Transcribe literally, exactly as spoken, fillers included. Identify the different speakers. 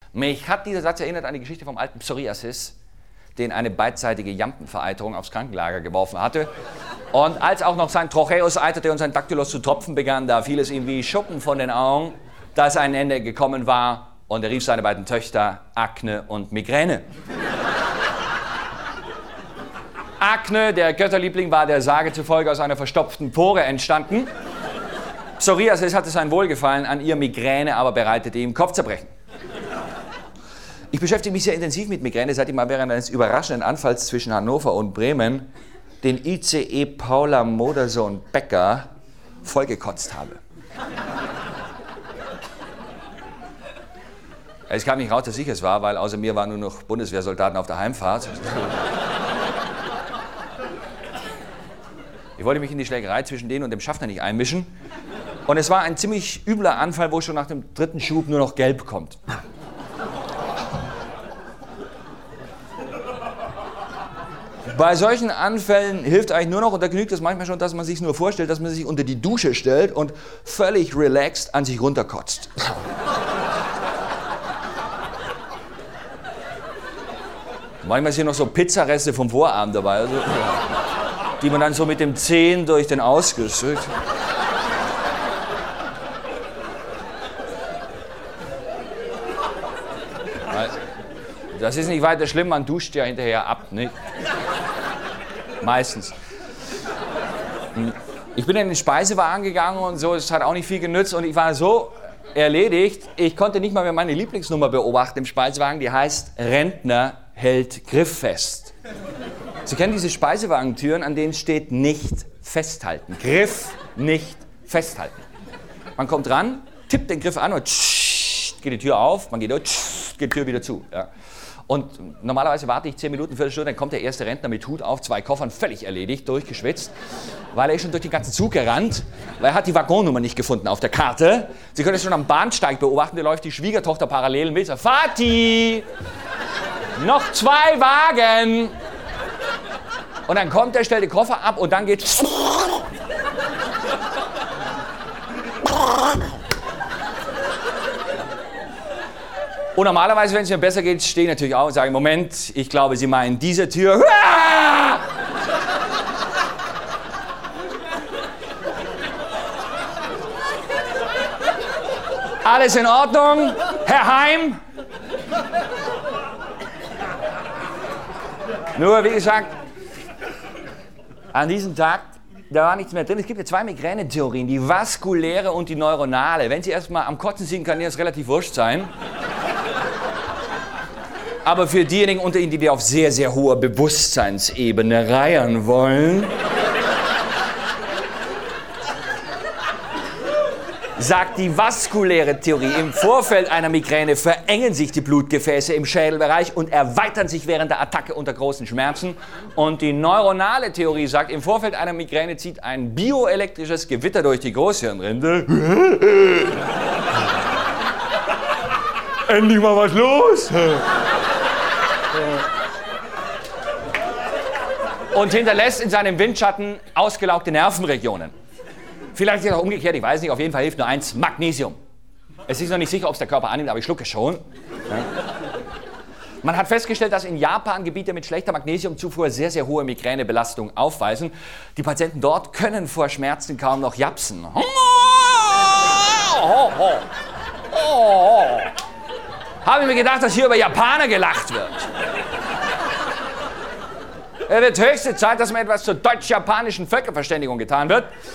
Speaker 1: Mich hat dieser Satz erinnert an die Geschichte vom alten Psoriasis, den eine beidseitige Jampenvereiterung aufs Krankenlager geworfen hatte. Und als auch noch sein Trocheus eiterte und sein Daktylus zu tropfen begann, da fiel es ihm wie Schuppen von den Augen, dass ein Ende gekommen war, und er rief seine beiden Töchter Akne und Migräne. Akne, der Götterliebling, war der Sage zufolge aus einer verstopften Pore entstanden. Psoriasis hatte sein Wohlgefallen an ihr, Migräne aber bereitete ihm Kopfzerbrechen. Ich beschäftige mich sehr intensiv mit Migräne, seit ich mal während eines überraschenden Anfalls zwischen Hannover und Bremen den I C E Paula Modersohn-Becker vollgekotzt habe. Es kam nicht raus, dass ich es war, weil außer mir waren nur noch Bundeswehrsoldaten auf der Heimfahrt. Ich wollte mich in die Schlägerei zwischen denen und dem Schaffner nicht einmischen. Und es war ein ziemlich übler Anfall, wo schon nach dem dritten Schub nur noch gelb kommt. Bei solchen Anfällen hilft eigentlich nur noch, und da genügt es manchmal schon, dass man sich nur vorstellt, dass man sich unter die Dusche stellt und völlig relaxed an sich runterkotzt. Manchmal sind noch so Pizzareste vom Vorabend dabei, also, die man dann so mit dem Zehen durch den Ausguss drückt. Das ist nicht weiter schlimm, man duscht ja hinterher ab, nicht? Meistens. Ich bin in den Speisewagen gegangen und so, es hat auch nicht viel genützt und ich war so erledigt, ich konnte nicht mal mehr meine Lieblingsnummer beobachten im Speisewagen, die heißt Rentner hält Grifffest. Sie kennen diese Speisewagentüren, an denen steht nicht festhalten. Griff nicht festhalten. Man kommt ran, tippt den Griff an und tsch, geht die Tür auf, man geht durch, tsch, geht die Tür wieder zu. Ja. Und normalerweise warte ich zehn Minuten, Viertelstunde, dann kommt der erste Rentner mit Hut auf, zwei Koffern, völlig erledigt, durchgeschwitzt, weil er ist schon durch den ganzen Zug gerannt, weil er hat die Waggonnummer nicht gefunden auf der Karte. Sie können es schon am Bahnsteig beobachten, da läuft die Schwiegertochter parallel mit, sagt, Vati, noch zwei Wagen. Und dann kommt er, stellt den Koffer ab und dann geht Und normalerweise, wenn es mir besser geht, stehe ich natürlich auf und sage, Moment, ich glaube, Sie meinen diese Tür. Alles in Ordnung, Herr Heim? Nur, wie gesagt, an diesem Tag, da war nichts mehr drin. Es gibt ja zwei Migränetheorien, die vaskuläre und die neuronale. Wenn Sie erstmal am Kotzen sind, kann Ihnen das relativ wurscht sein. Aber für diejenigen unter Ihnen, die wir auf sehr, sehr hoher Bewusstseinsebene reiern wollen, sagt die vaskuläre Theorie, im Vorfeld einer Migräne verengen sich die Blutgefäße im Schädelbereich und erweitern sich während der Attacke unter großen Schmerzen. Und die neuronale Theorie sagt, im Vorfeld einer Migräne zieht ein bioelektrisches Gewitter durch die Großhirnrinde. Endlich mal was los! Und hinterlässt in seinem Windschatten ausgelaugte Nervenregionen. Vielleicht ist es auch umgekehrt, ich weiß nicht, auf jeden Fall hilft nur eins, Magnesium. Es ist noch nicht sicher, ob es der Körper annimmt, aber ich schlucke es schon. Ja. Man hat festgestellt, dass in Japan Gebiete mit schlechter Magnesiumzufuhr sehr, sehr hohe Migränebelastung aufweisen. Die Patienten dort können vor Schmerzen kaum noch japsen. Oh, oh, oh, oh. Habe ich mir gedacht, dass hier über Japaner gelacht wird. Es wird höchste Zeit, dass mir etwas zur deutsch-japanischen Völkerverständigung getan wird.